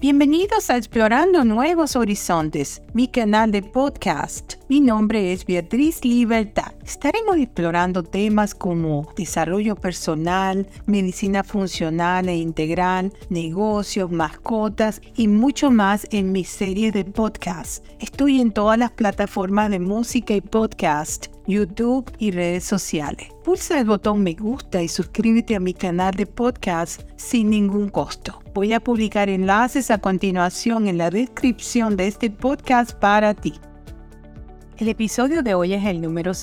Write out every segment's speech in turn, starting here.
Bienvenidos a Explorando Nuevos Horizontes, mi canal de podcast. Mi nombre es Beatriz Libertad. Estaremos explorando temas como desarrollo personal, medicina funcional e integral, negocios, mascotas y mucho más en mi serie de podcast. Estoy en todas las plataformas de música y podcast, YouTube y redes sociales. Pulsa el botón me gusta y suscríbete a mi canal de podcast sin ningún costo. Voy a publicar enlaces a continuación en la descripción de este podcast para ti. El episodio de hoy es el número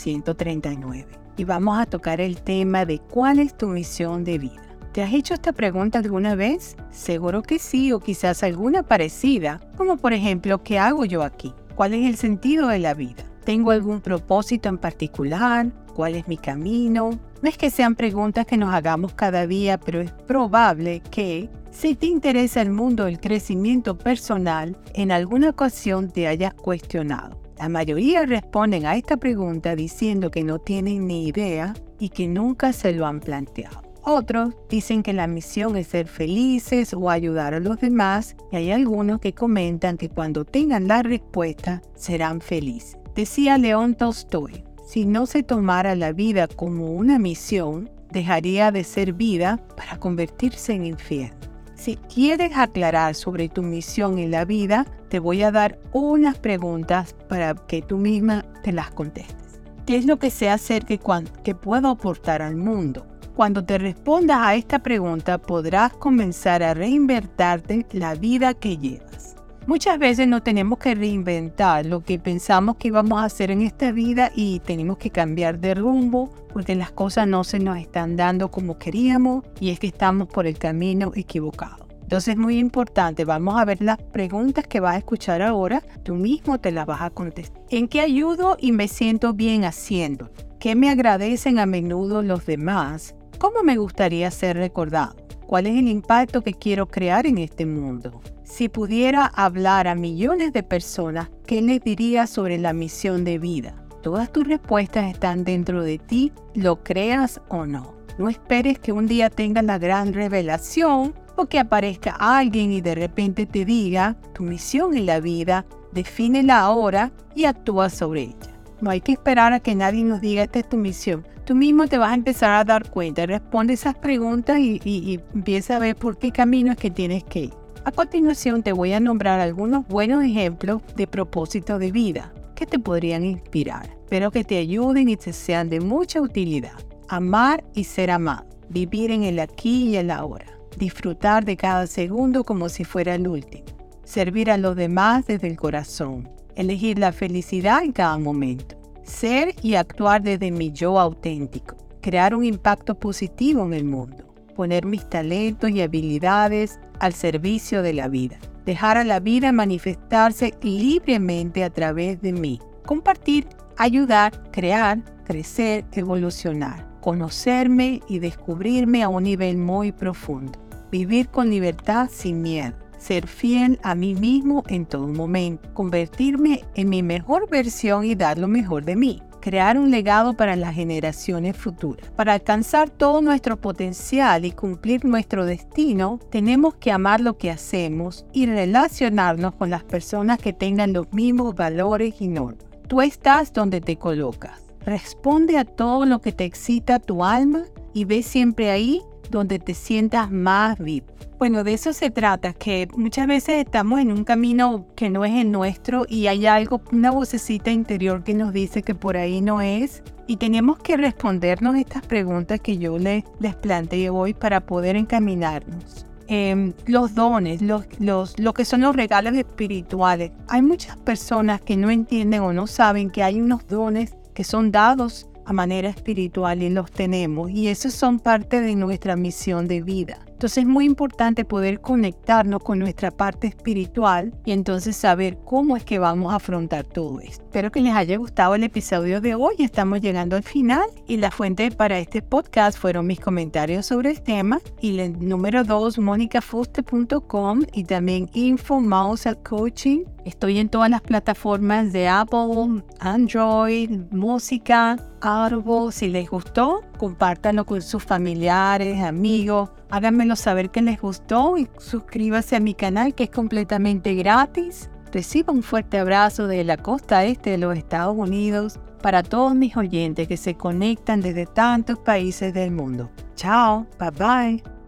139 y vamos a tocar el tema de ¿cuál es tu misión de vida? ¿Te has hecho esta pregunta alguna vez? Seguro que sí, o quizás alguna parecida, como por ejemplo, ¿qué hago yo aquí? ¿Cuál es el sentido de la vida? ¿Tengo algún propósito en particular? ¿Cuál es mi camino? No es que sean preguntas que nos hagamos cada día, pero es probable que, si te interesa el mundo del crecimiento personal, en alguna ocasión te hayas cuestionado. La mayoría responden a esta pregunta diciendo que no tienen ni idea y que nunca se lo han planteado. Otros dicen que la misión es ser felices o ayudar a los demás, y hay algunos que comentan que cuando tengan la respuesta serán felices. Decía León Tolstoy, si no se tomara la vida como una misión, dejaría de ser vida para convertirse en infierno. Si quieres aclarar sobre tu misión en la vida, te voy a dar unas preguntas para que tú misma te las contestes. ¿Qué es lo que sé hacer que puedo aportar al mundo? Cuando te respondas a esta pregunta, podrás comenzar a reinventarte la vida que llevas. Muchas veces no tenemos que reinventar lo que pensamos que íbamos a hacer en esta vida y tenemos que cambiar de rumbo porque las cosas no se nos están dando como queríamos y es que estamos por el camino equivocado. Entonces es muy importante, vamos a ver las preguntas que vas a escuchar ahora, tú mismo te las vas a contestar. ¿En qué ayudo y me siento bien haciendo? ¿Qué me agradecen a menudo los demás? ¿Cómo me gustaría ser recordado? ¿Cuál es el impacto que quiero crear en este mundo? Si pudiera hablar a millones de personas, ¿qué les diría sobre la misión de vida? Todas tus respuestas están dentro de ti, lo creas o no. No esperes que un día tengas la gran revelación o que aparezca alguien y de repente te diga tu misión en la vida, defínela ahora y actúa sobre ella. No hay que esperar a que nadie nos diga esta es tu misión. Tú mismo te vas a empezar a dar cuenta, responde esas preguntas y empieza a ver por qué camino es que tienes que ir. A continuación te voy a nombrar algunos buenos ejemplos de propósito de vida que te podrían inspirar. Espero que te ayuden y te sean de mucha utilidad. Amar y ser amado. Vivir en el aquí y el ahora. Disfrutar de cada segundo como si fuera el último. Servir a los demás desde el corazón. Elegir la felicidad en cada momento. Ser y actuar desde mi yo auténtico. Crear un impacto positivo en el mundo. Poner mis talentos y habilidades al servicio de la vida. Dejar a la vida manifestarse libremente a través de mí. Compartir, ayudar, crear, crecer, evolucionar. Conocerme y descubrirme a un nivel muy profundo. Vivir con libertad sin miedo. Ser fiel a mí mismo en todo momento. Convertirme en mi mejor versión y dar lo mejor de mí. Crear un legado para las generaciones futuras. Para alcanzar todo nuestro potencial y cumplir nuestro destino, tenemos que amar lo que hacemos y relacionarnos con las personas que tengan los mismos valores y normas. Tú estás donde te colocas. Responde a todo lo que te excita tu alma y ve siempre ahí donde te sientas más vivo. Bueno, de eso se trata, que muchas veces estamos en un camino que no es el nuestro y hay algo, una vocecita interior que nos dice que por ahí no es y tenemos que respondernos estas preguntas que yo les planteé hoy para poder encaminarnos. Los dones, lo que son los regalos espirituales. Hay muchas personas que no entienden o no saben que hay unos dones que son dados a manera espiritual y los tenemos y esos son parte de nuestra misión de vida. Entonces es muy importante poder conectarnos con nuestra parte espiritual y entonces saber cómo es que vamos a afrontar todo esto. Espero que les haya gustado el episodio de hoy. Estamos llegando al final y la fuente para este podcast fueron mis comentarios sobre el tema y el número 2, monicafuste.com y también info Coaching Estoy en todas las plataformas de Apple, Android, música, Audible. Si les gustó, compártanlo con sus familiares, amigos. Háganmelo saber que les gustó y suscríbanse a mi canal, que es completamente gratis. Reciba un fuerte abrazo de la costa este de los Estados Unidos para todos mis oyentes que se conectan desde tantos países del mundo. Chao, bye bye.